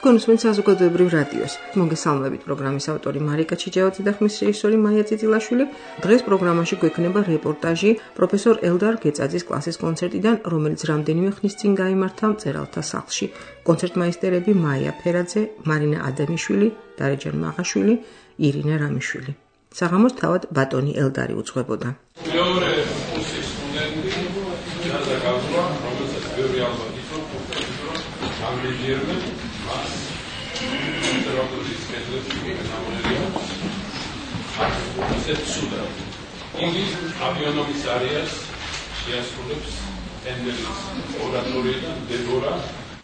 თქვენ უსმენთ საზოგადოებრივ რადიოს. მოგესალმებით პროგრამის ავტორი მარიკა ჩიჯაოძე და ხმის რეჟისორი მაია წიწილაშვილი. დღეს პროგრამაში გვექნება რეპორტაჟი პროფესორ ელდარ გეწაძის კლასის კონცერტიდან, რომელიც რამდენიმე ხნის წინ გაიმართა მწერალთა სახლში. კონცერტმაისტერები მაია ფერაძე, მარინა ადამიშვილი, დარეჯან მაღაშვილი, ირინა რამიშვილი. საღამოს თავად ბატონი ელდარი უძღვებოდა. მეორე კურსის სტუდენტი ჯაზა გავზრდა, რომელსაც ბევრი ალბათ იცნობ, ამბიჟიერმენ მას კონსერვატორიის კედლებში გამონერია. ასეთ სუდა. იგი ავიონომის არიას შეასრულებს ენდელის ორატორიიდან დებორა.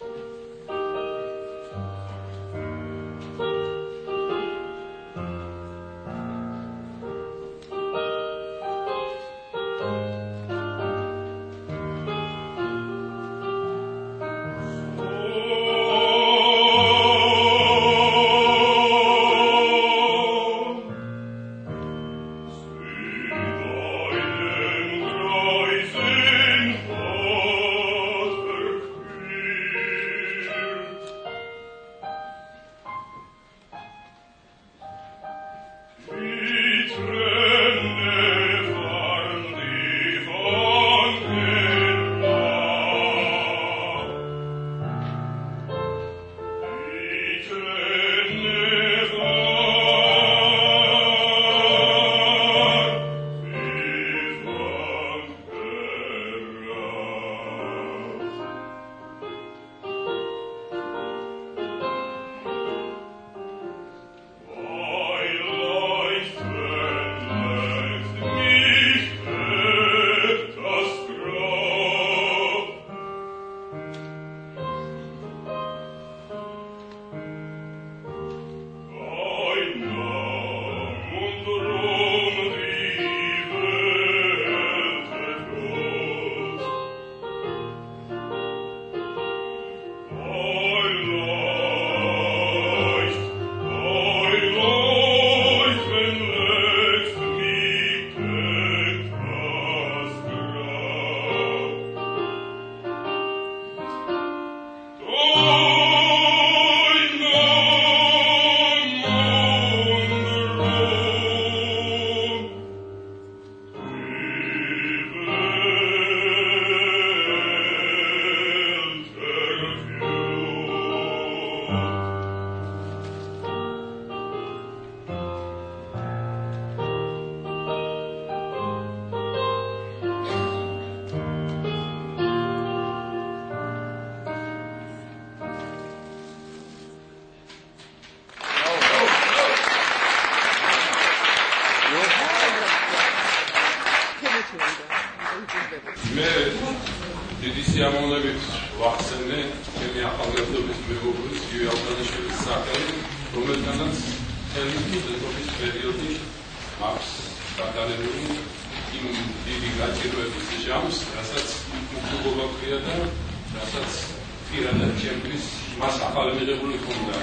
დიდი სიამოვნებით ვახსენე ჩემი ახალგაზრდობის მეგობრის ივი ალტანაშვილის სახელი, რომელთანაც მთელი სტუდენტობის პერიოდი აქვს დაკარებული იმ დიდი გაჭირვების ჟამს, რასაც მოგობა ქვია და რასაც პირადად ჩემთვის მას ახალი მიღებული ჰქონდა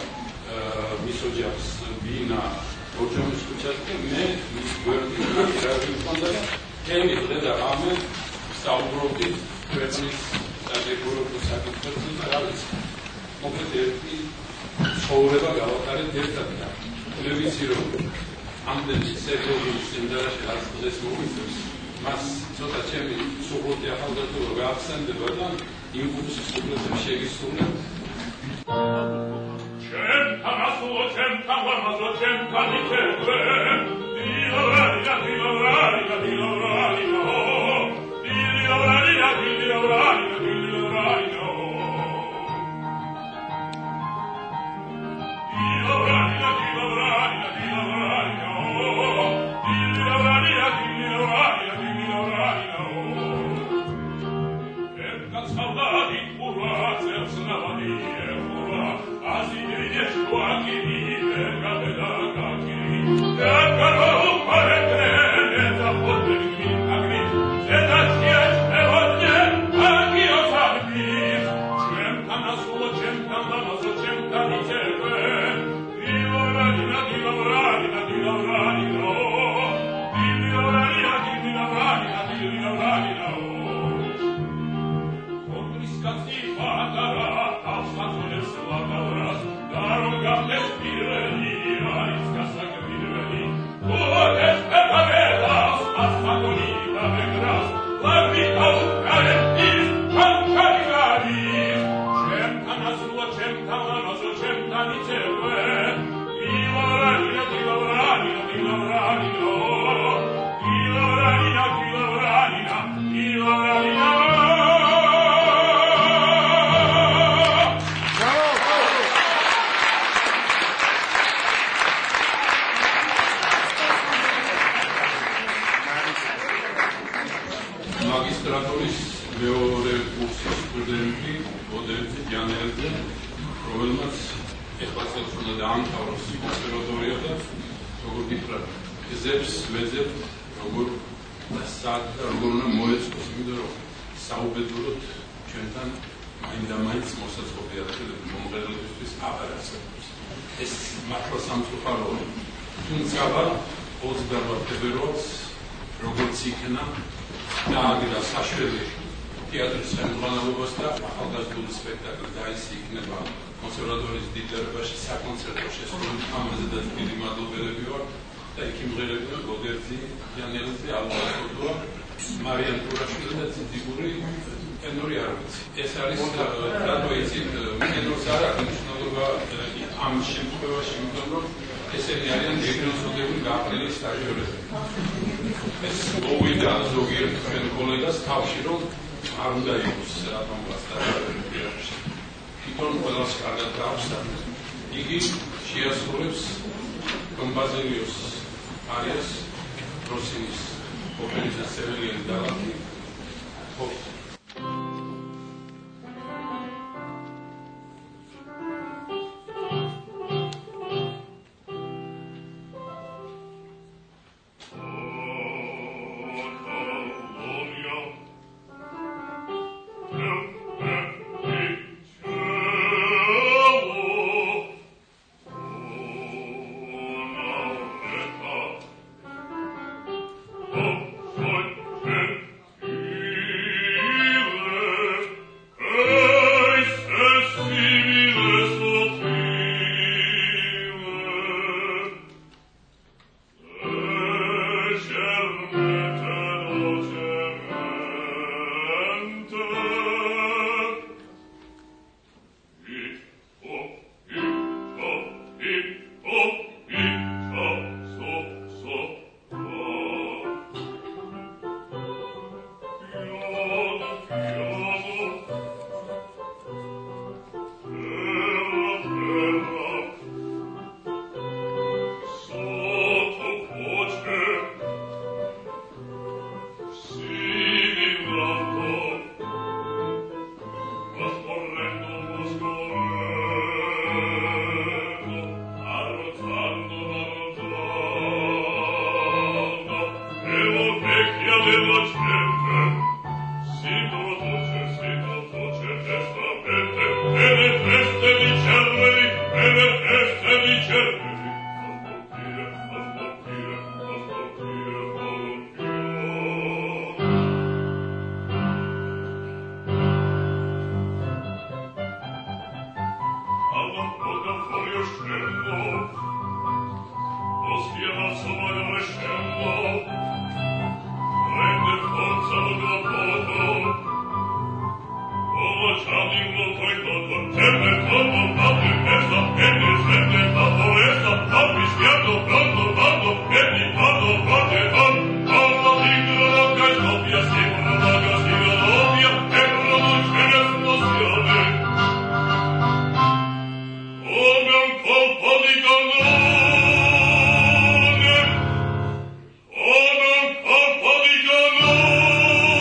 მის ოჯახს ბინა ორჯომის ქუჩაზე, მე მის გვერდით რაზი ჰქონდა და ჩემი დღე და რამე საუბრობდით ქვეყნის სადეკორატიულ საკითხებზე და რაღაც მოკლედ ერთი ცხოვრება გავახარეთ ერთად და მე ვიცი რომ ამდენი სერიოზული სიმღერაში რაც დღეს მოვიწევს მას ცოტა ჩემი სუღურთი ახალგაზრდობა გაახსენდება და იმ კურსის უბრალოდ შეგისრულებ მაგისტრატურის მეორე კურსის სტუდენტი ოდერძი ჯანელძე, რომელმაც ეხლა წელს უნდა დაამთავროს კონსერვატორია და როგორ გითხრათ, გზებს ვეძებ, როგორ უნდა მოეწყოს, იმიტომ რომ საუბედუროდ ჩვენთან მაინდა-მაინც მოსაწყობია და მომღერლებისთვის აღარ არსებობს. ეს მართლა სამწუხაროა. თუმცა 28 ფებრუარს როგორც იქნა დააგდა საშველი თეატრის ხელმძღვანელობას და ახალგაზრდული სპექტაკლი და ის იქნება კონსერვატორიის დიდებაში საკონცერტო შესრულებით. ამაზე და დიდი მადლობელები ვარ და იქ იმღერებიან გოგერძი, იანელძე, ალვასოდოა, მარიან ტურაშვილი და ციციბური ტენორი არ ვიცი. ეს არის რატო იცით ტენორს არ აქვს მნიშვნელობა ამ შემთხვევაში, იმიტომ რომ ესენი არიან გეგმოსდებული გაყრილი სტაჟიორები. ეს მოვიდა ზოგიერთ ჩვენ კოლეგას თავში, რომ არ უნდა იყოს რატომ სტაჟიორები. თვითონ ყველას კარგად გააქვს და იგი შეასრულებს დონ ბაზილიოს არიას როსინის ოპერის სევილიის დალაგი.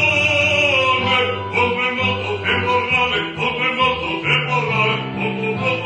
Temporale,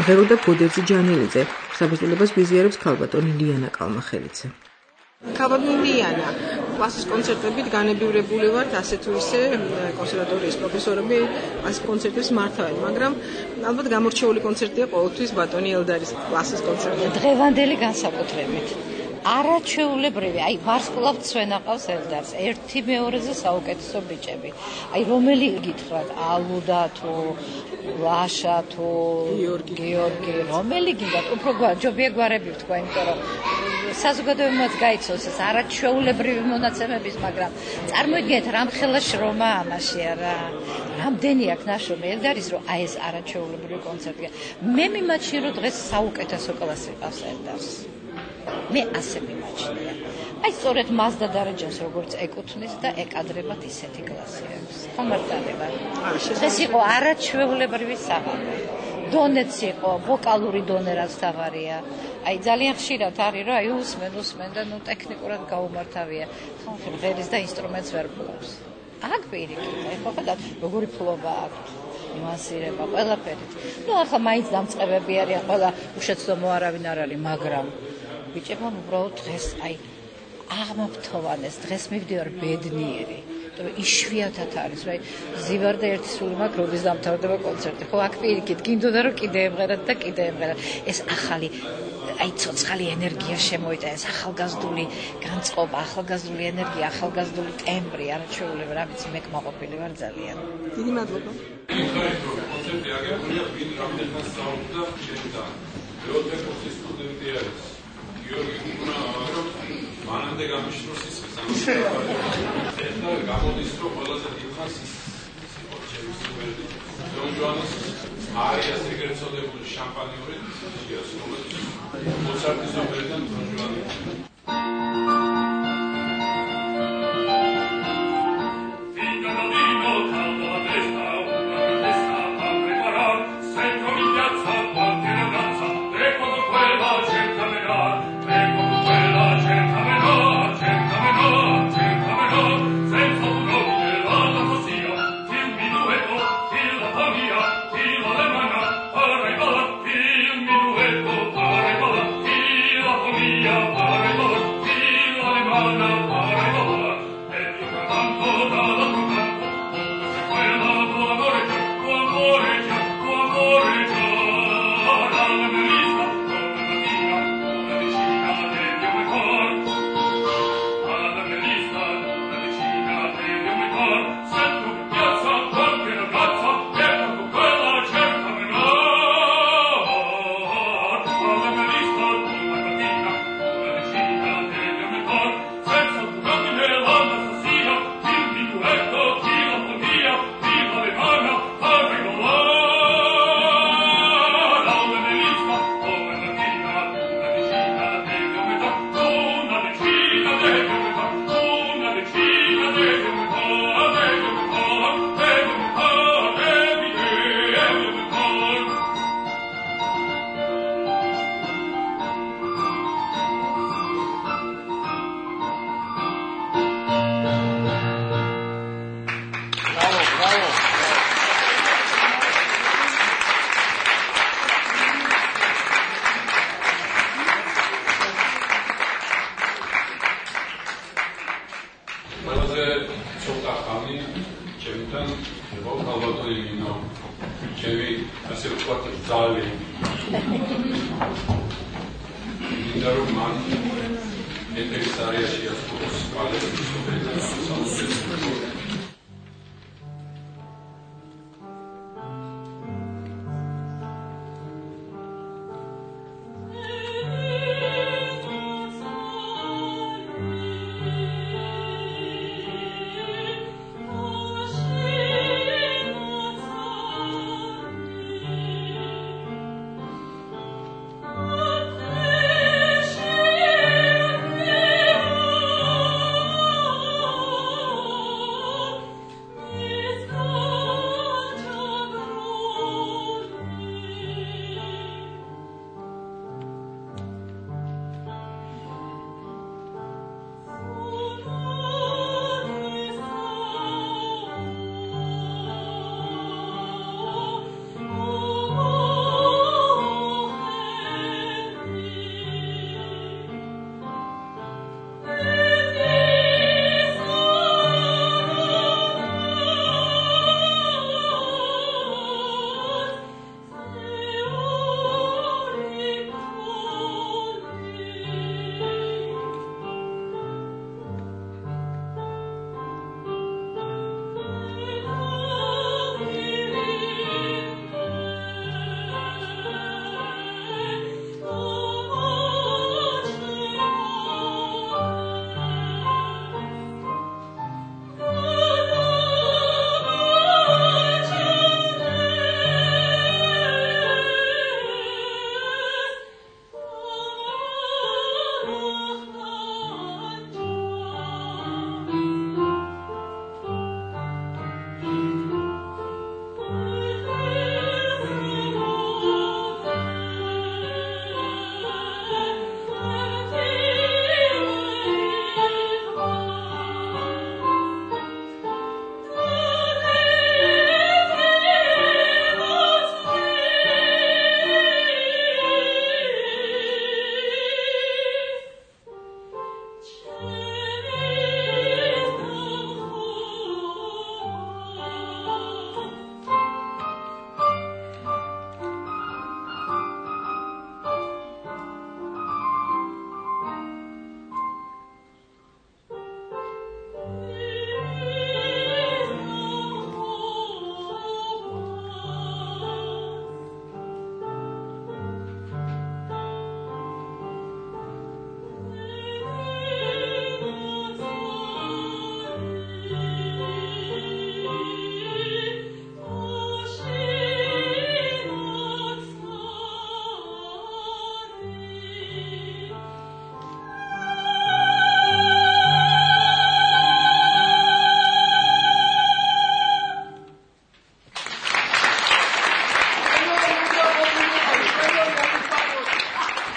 მღერო და ბოდერძი ჯანელიძე, საბეჭდილებას გვიზიარებს ქალბატონი ლიანა კალმახელიძე. ქალბატონი ლიანა, კლასის კონცერტებით განებივრებული ვართ, ასე თუ ისე კონსერვატორიის პროფესორები კლასის კონცერტებს მართავენ, მაგრამ ალბათ გამორჩეული კონცერტია ყოველთვის ბატონი ელდარის კლასის კონცერტი. დღევანდელი განსაკუთრებით არაჩვეულებრივი, აი ვარსკვლავ ცვენა ყავს ელდარს, ერთი მეორეზე საუკეთესო ბიჭები. აი რომელი გითხრათ, ალუდა თუ ლაშა თუ გიორგი, რომელი გინდათ, უფრო ჯობია გვარები ვთქვა, იმიტომ რომ საზოგადოებაც გაიცნოს ეს არაჩვეულებრივი მონაცემების, მაგრამ წარმოიდგინეთ რამხელა შრომა ამაში არა. რამდენი აქვს ნაშრომი ელდარის, რომ აი ეს არაჩვეულებრივი კონცერტია. მე მიმაჩნია, რომ დღეს საუკეთესო კლასი ყავს ელდარს. მე ასე მიმაჩნია. აი სწორედ მას და დარეჯანს როგორც ეკუთვნის და ეკადრებათ ისეთი კლასი აქვს. ხომარტადება. ეს იყო არაჩვეულებრივი საქმე. დონეც იყო, ვოკალური დონე რაც თავარია. აი ძალიან ხშირად არის, რომ აი უსმენ და ნუ ტექნიკურად გაუმართავია. ხომ ღერის და ინსტრუმენტს ვერ ფლობს. აქ პირიქით, აი ხო ხედავთ, როგორი ფლობა აქვს. ნუანსირება ყველაფერით. ნუ ახლა მაინც დამწყებები არიან, ყველა უშეცდომო არავინ არ არის, მაგრამ ბიჭებმა უბრალოდ დღეს აი აღმაფრთოვანეს, დღეს მივდივარ ბედნიერი. იშვიათად არის, რა ზივარ და ერთი სული მაქვს, როდის დამთავრდება კონცერტი. ხო, აქ პირიქით, გინდოდა რომ კიდე ემღერათ და კიდე ემღერათ. ეს ახალი აი ცოცხალი ენერგია შემოიტანა, ეს ახალგაზრდული განწყობა, ახალგაზრდული ენერგია, ახალგაზრდული ტემბრი, არაჩვეულება, რა ვიცი, მე კმაყოფილი ვარ ძალიან. დიდი მადლობა. კონცერტი აგებულია ვინ რამდენად სწავლობდა შენთან. მეორე კურსის სტუდენტი არის გიორგი კუკუნა, მანამდე გამიშროს ის ეხლა გამოდის, რომ ყველაზე დიდხანს ის იყო ჩემი სუპერდი. დონ ჯოანის არიას ეგრეთ წოდებული შამპანიური შეას, რომელიც მოცარტის ოპერიდან დონ ჯოანი.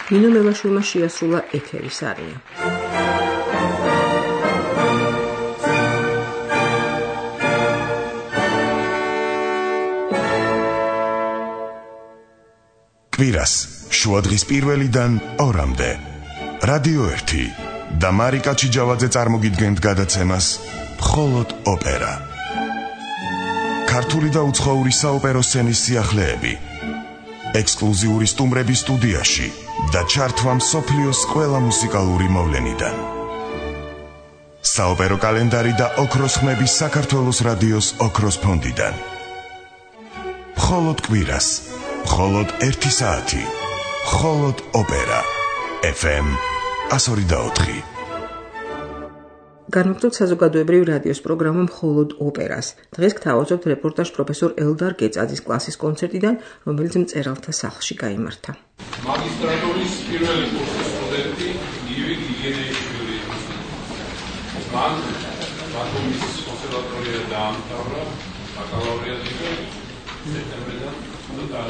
ნინო მელაშვილმა შეასრულა ეთერის არია. კვირას შუადღის პირველიდან 2-მდე რადიო 1 და მარიკა ჩიჯავაძე წარმოგიდგენთ გადაცემას მხოლოდ ოპერა. ქართული და უცხოური საოპერო სცენის სიახლეები, ექსკლუზიური სტუმრები სტუდიაში და ჩართვა მსოფლიოს ყველა მუსიკალური მოვლენიდან. საოპერო კალენდარი და ოქროს ხმები საქართველოს რადიოს ოქროს ფონდიდან. მხოლოდ კვირას, მხოლოდ 1 საათი, მხოლოდ ოპერა. FM 102.4. განვაგრძობთ საზოგადოებრივ რადიოს პროგრამა მხოლოდ ოპერას. დღეს გთავაზობთ რეპორტაჟ პროფესორ ელდარ გეწაძის კლასის კონცერტიდან, რომელიც მწერალთა სახლში გაიმართა. მაგისტრატურის პირველი კურსის სტუდენტი ივი გიგენეიშვილი. მან ბათუმის კონსერვატორია დაამთავრა, ბაკალავრიატი სექტემბრიდან და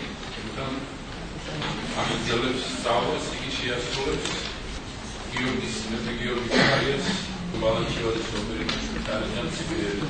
აგრძელებს სწავლას, იგი შეასრულებს გიორგის მეფე გიორგის არიას ბალანჩივაძის ოპერით „ტარიზანი სიბირელი“.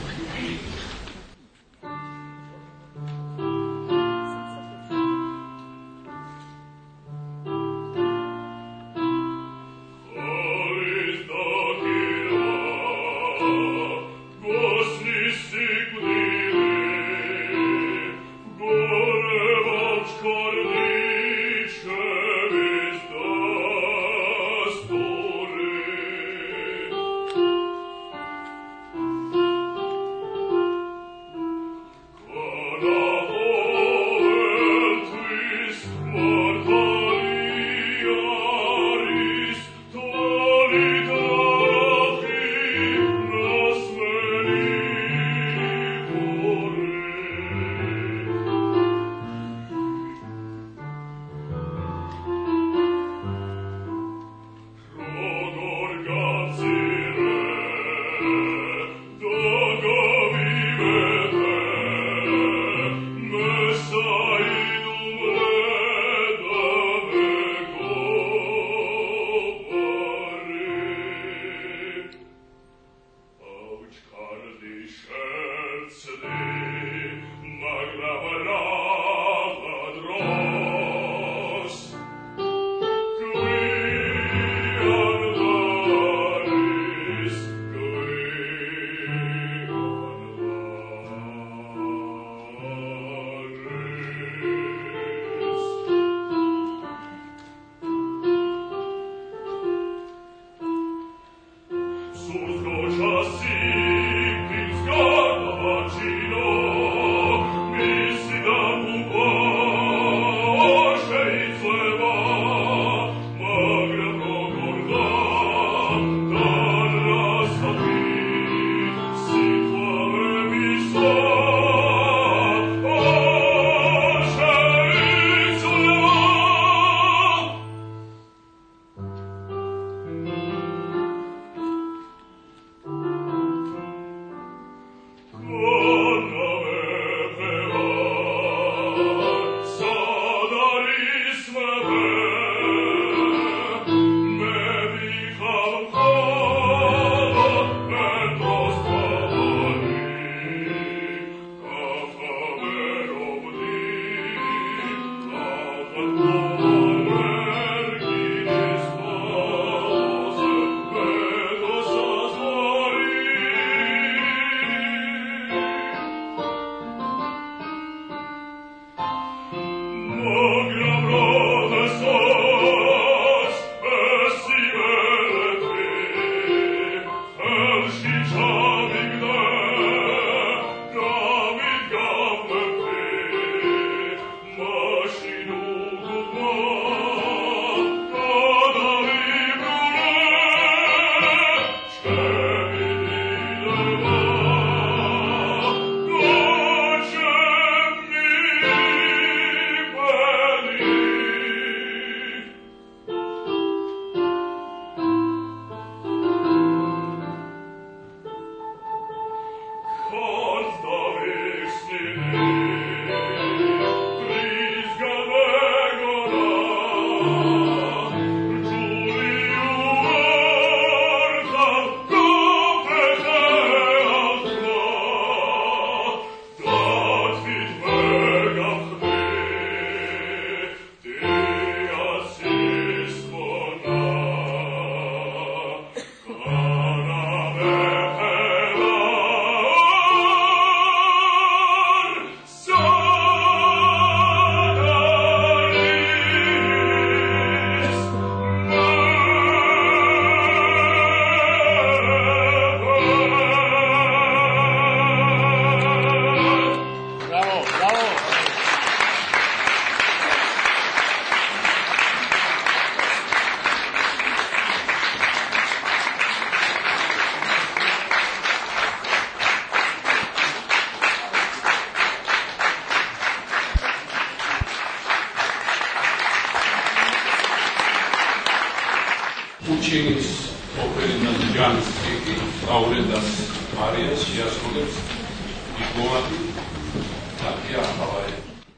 პუშინის ოპერიდან ჯანის კიკი აურენდას მარიას შეასრულებს დიპლომატი ტატია ახალაია.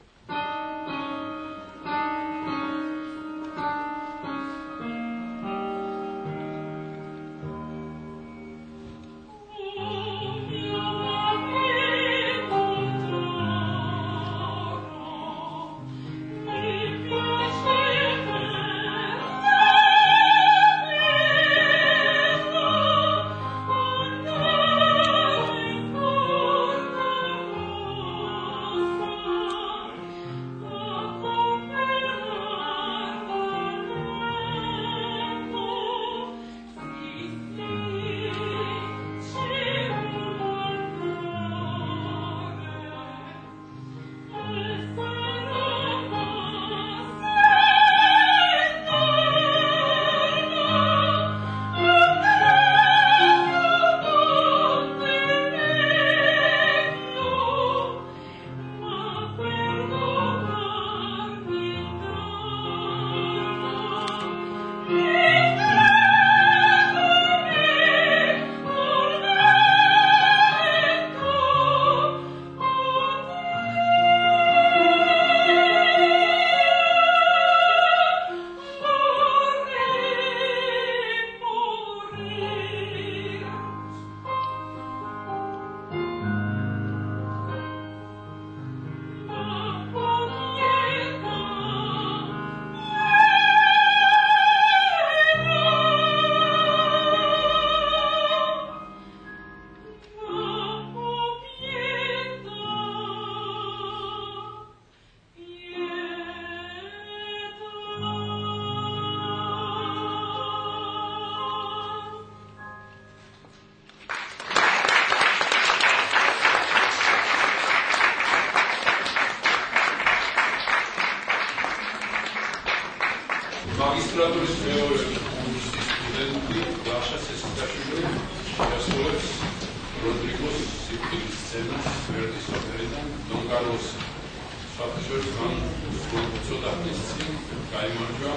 Magistraturis მეორე კურსის სტუდენტი ლაშა სესიტაშვილი შეასრულებს როდრიგოს სიკვდილის სცენას ვერდის ოპერიდან დონ კარლოს საფაშორის მან უწოდების წინ გაიმარჯვა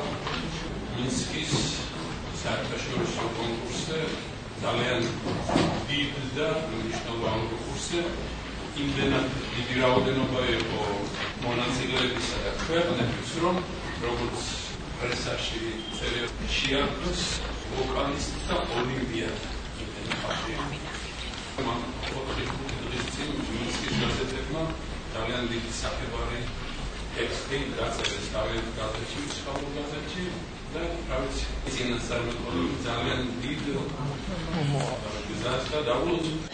მინსკის საერთაშორისო კონკურსზე ძალიან დიდ და მნიშვნელოვან კონკურსზე იმდენად დიდი რაოდენობა იყო მონაწილეებისა და ქვეყნების რომ როგორც პრესაში წერია შეარდოს ვოკალისტთა ოლიმპიადა იმდენი ხალხი. მან ფოტოების წინ მინსკის გაზეთებმა ძალიან დიდი საფებარი ტექსტი დაწერეს თავიანთ გაზეთში, სხვა გაზეთში და თავის წინასწარმეტყველი ძალიან დიდ გზას და დაუახლოვდა.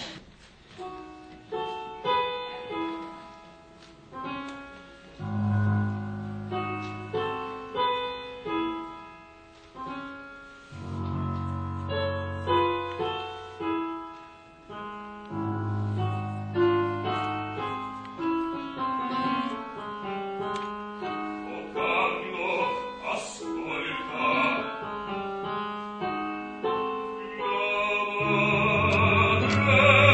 Oh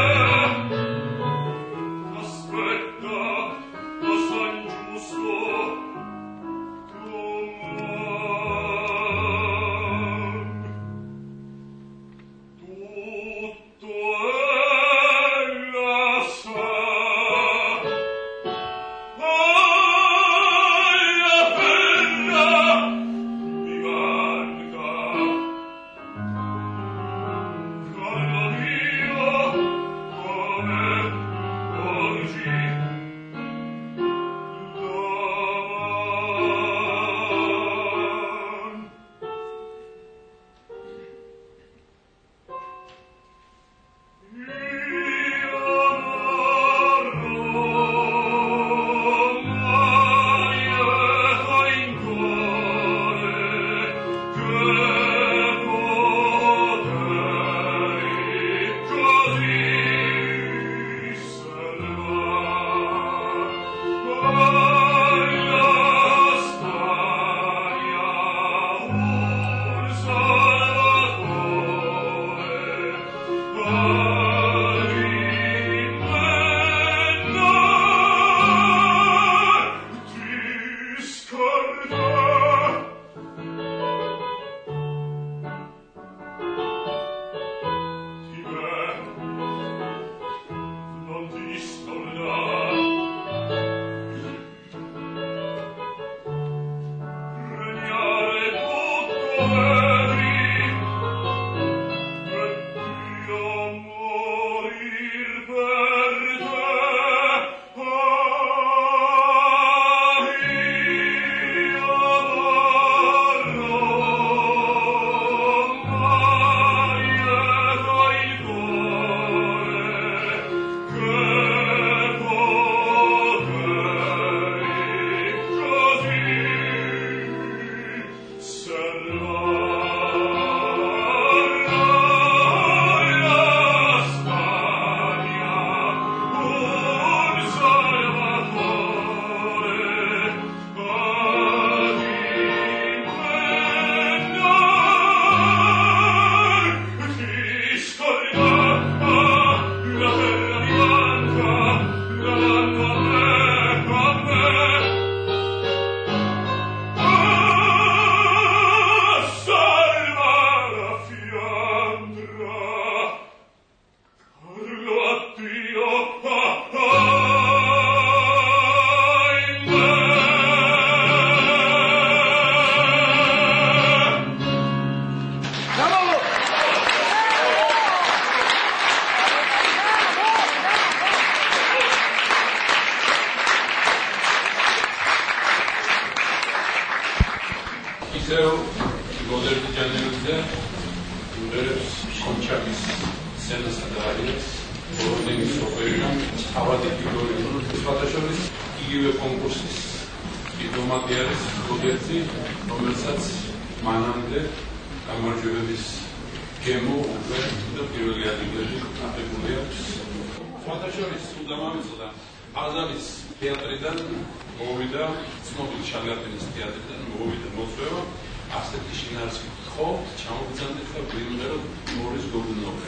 ისევ მოდერნი ჯანმრთელზე უდერებს კონჩაკის სცენასა და არიას ორდენის ოპერა თავადი ფიგური სხვადასხვა იგივე კონკურსის დიპლომატი არის გოდერძი, რომელსაც მანამდე გამარჯვებების გემო უკვე და პირველი ადგილები აღებული აქვს. სხვადასხვა უდამამეცო და აზავის თეატრიდან მოვიდა, ცნობილი შარლატანის თეატრიდან მოვიდა მოწვევა, ასეთი შინაარსი გთხოვთ, ჩამოგზავნეთ და გვინდა რომ მორის გოგნოვი.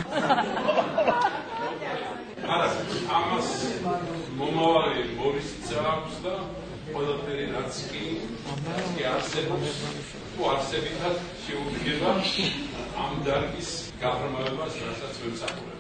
არა, ამას მომავალი მორისიც აქვს და ყველაფერი რაც კი არსებობს, თუ არსებითად შეუდგება ამ დარგის გაფორმებებას, რასაც ვემსახურებ.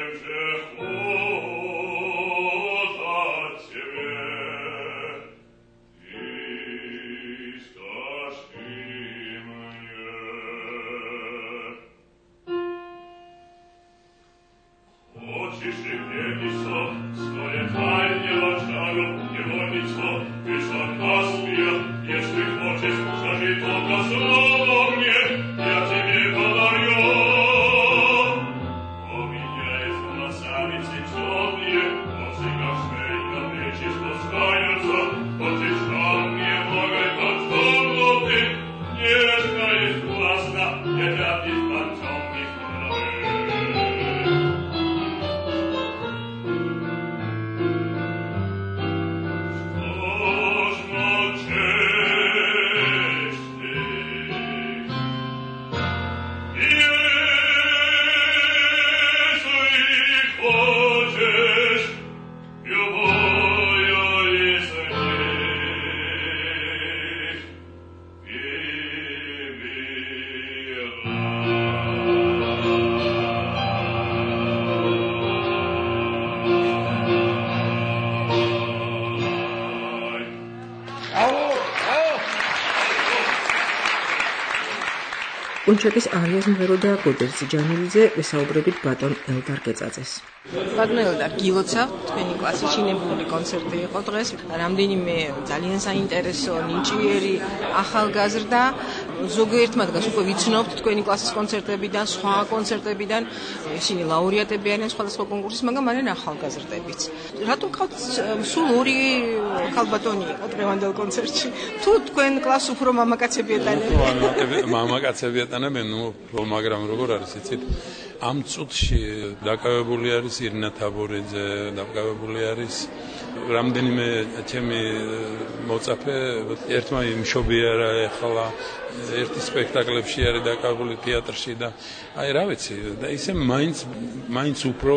კუნჩაკის არიას მღეროდა გოდერძი ჯანელიძე, ვესაუბრებით ბატონ ელდარ გეწაძეს. ბატონ ელდარ, გილოცავთ, თქვენი კლასი ჩინებული კონცერტი იყო დღეს. რამდენიმე ძალიან საინტერესო, ნიჭიერი ახალგაზრდა, ზოგიერთმა დღეს უკვე ვიცნობთ თქვენი კლასის კონცერტებიდან, სხვა კონცერტებიდან, ისინი ლაურეატები არიან სხვადასხვა კონკურსის, მაგრამ არიან ახალგაზრდებიც. რატო გყავთ სულ ორი ხალბატონი იყო დღევანდელ კონცერტში? თუ თქვენ კლასს უფრო მამაკაცები ეტანებიან? მამაკაცები ეტანებიან, მაგრამ როგორ არის, იცით? ამ წუთში დაკავებული არის ირინა თაბორიძე, დაკავებული არის რამდენიმე ჩემი მოწაფე, ერთმა იმშობია ახლა ერთი სპექტაკლებში არის დაკავებული თეატრში და აი რა ვიცი, და ისე მაინც უფრო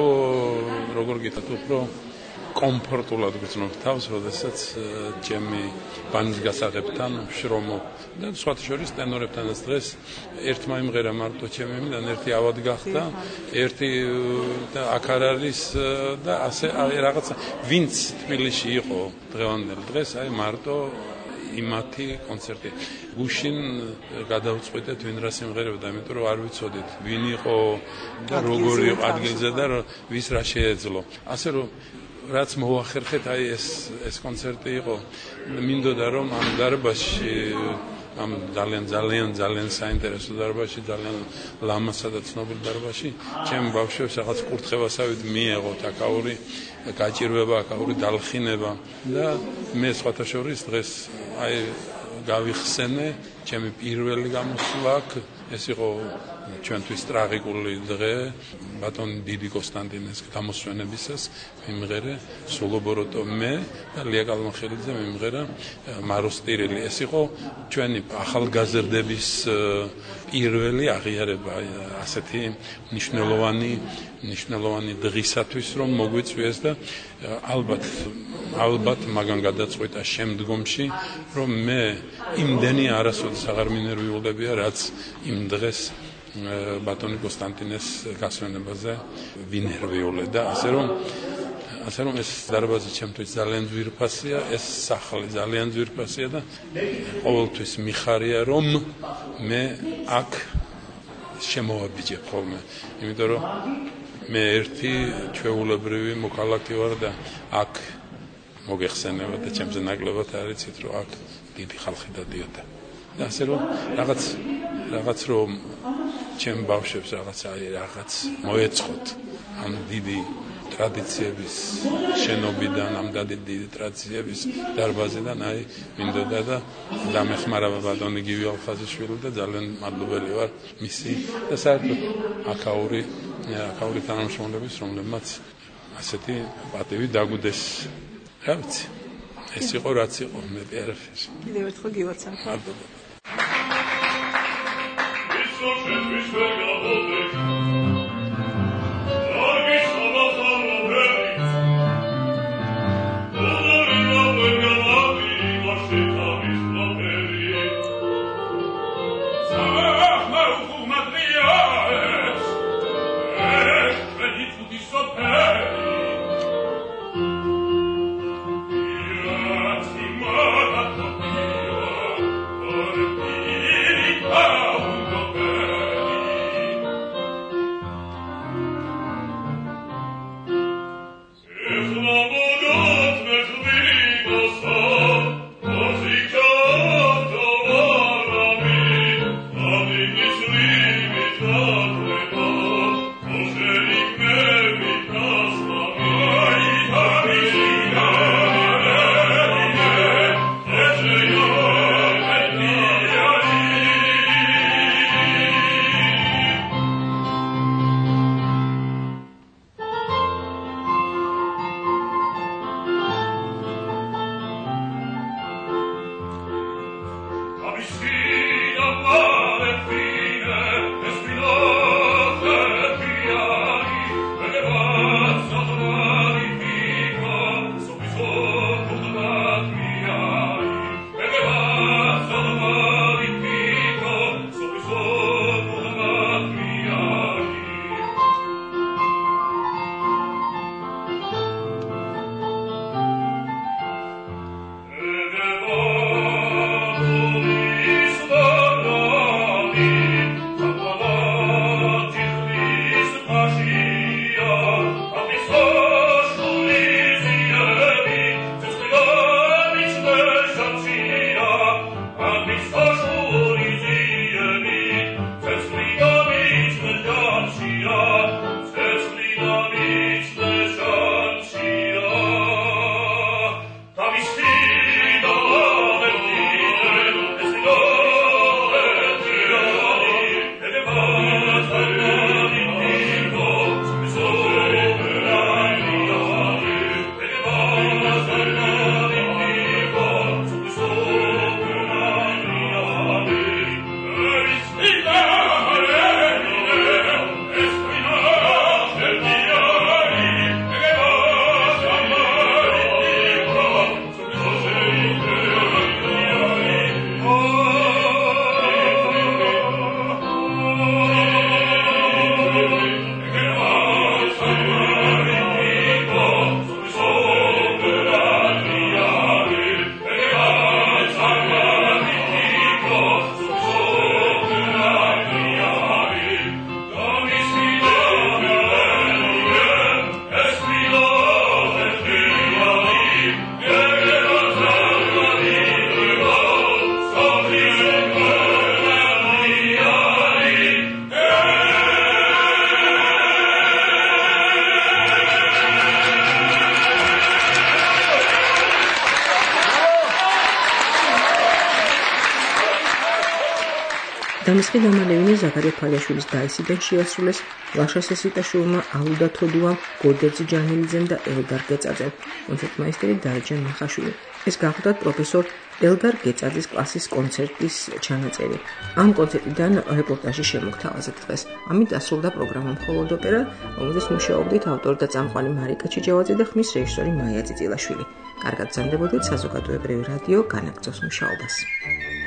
როგორ გითხრათ, უფრო კომფორტულად გრძნობ თავს, როდესაც ჩემი ბანდის გასაღებთან შრომობ და სხვათა შორის ტენორებთანაც დღეს ერთმა იმღერა მარტო ჩემი მიდან, ერთი ავად გახდა, ერთი აქ არ არის და ასე რაღაცა ვინც თბილისში იყო დღევანდელ დღეს, აი მარტო იმათი კონცერტი. გუშინ გადავწყვიტეთ ვინ რა სიმღერებდა, იმიტომ რომ არ ვიცოდით ვინ იყო და როგორი ადგილზე და ვის რა შეეძლო. ასე რომ რაც მოახერხეთ, აი ეს კონცერტი იყო, მინდოდა რომ ამ დარბაზში, ამ ძალიან საინტერესო დარბაზში, ძალიან ლამასა და ცნობილ დარბაზში, ჩემ ბავშვებს რაღაც კურთხევასავით მიეღოთ აკაური გაჭირვება, აკაური დალხინება და მე სხვათა შორის დღეს აი გავიხსენე ჩემი პირველი გამოსვლა აქ. ეს იყო ჩვენთვის ტრაგიკული დღე, ბატონ დიდი კონსტანტინეს გამოსვენებისას მიმღერე სულობოროტო მე და ლია კალმახელიძე მიმღერა მაროს ტირელი. ეს იყო ჩვენი ახალგაზრდების პირველი აღიარება ასეთი მნიშვნელოვანი დღისათვის, რომ მოგვიწვიეს და ალბათ მაგან გადაწყვიტა შემდგომში, რომ მე იმდენი არასოდეს აღარ მინერვიულებია, რაც იმ დღეს ბატონი კონსტანტინეს გასვენებაზე ვინერვიულე და ასე რომ ეს დარბაზი ჩემთვის ძალიან ძვირფასია, ეს სახლი ძალიან ძვირფასია და ყოველთვის მიხარია, რომ მე აქ შემოვაბიჯებ ხოლმე, იმიტომ რომ მე ერთი ჩვეულებრივი მოქალაქე ვარ და აქ მოგეხსენება და ჩემზე ნაკლებად არიცით, რომ აქ დიდი ხალხი დადიოდა. და ასე რომ რაღაც რომ ჩემ ბავშვებს რაღაც მოეწყოთ ამ დიდი ტრადიციების შენობიდან, ამ დიდი ტრადიციების დარბაზიდან, აი მინდოდა და დამეხმარა ბატონი გივი ალხაზიშვილი და ძალიან მადლობელი ვარ მისი და საერთოდ აკაური თანამშრომლების, რომლებმაც ასეთი პატივი დაგუდეს. რა ვიცი, ეს იყო რაც იყო, მეტი არაფერი. კიდევ ერთხელ გილოცავთ. მადლობა. Sotto გამისხი დამალევინი ზაქარია ფალიაშვილის დაისიდან შეასრულეს ლაშა სესიტაშვილმა, ალუდა თოდუამ, გოდერძი ჯანელიძემ და ელდარ გეწაძემ, კონცერტმაისტერი დარეჯან მახაშვილი. ეს გახლდათ პროფესორ ელდარ გეწაძის კლასის კონცერტის ჩანაწერი. ამ კონცერტიდან რეპორტაჟი შემოგთავაზეთ დღეს. ამით დასრულდა პროგრამა მხოლოდ ოპერა, რომელზეც მუშაობდით ავტორი და წამყვანი მარიკა ჩიჯავაძე და ხმის რეჟისორი მაია წიწილაშვილი. კარგად გრძანდებოდეთ საზოგადოებრივი რადიო განაგრძობს მუშაობას.